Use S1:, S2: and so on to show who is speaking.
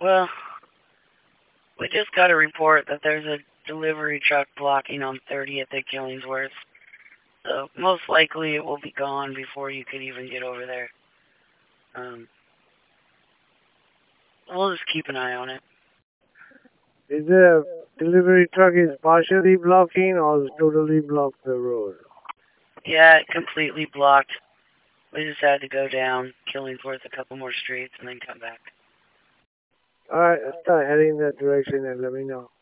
S1: Well, we just got a report that there's a delivery truck blocking on 30th at Killingsworth. So most likely it will be gone before you could even get over there. We'll just keep an eye on it.
S2: Is the delivery truck is partially blocking or totally blocked the road?
S1: Yeah, it completely blocked. We just had to go down Killingsworth a couple more streets and then come back.
S2: Alright, start heading that direction and let me know.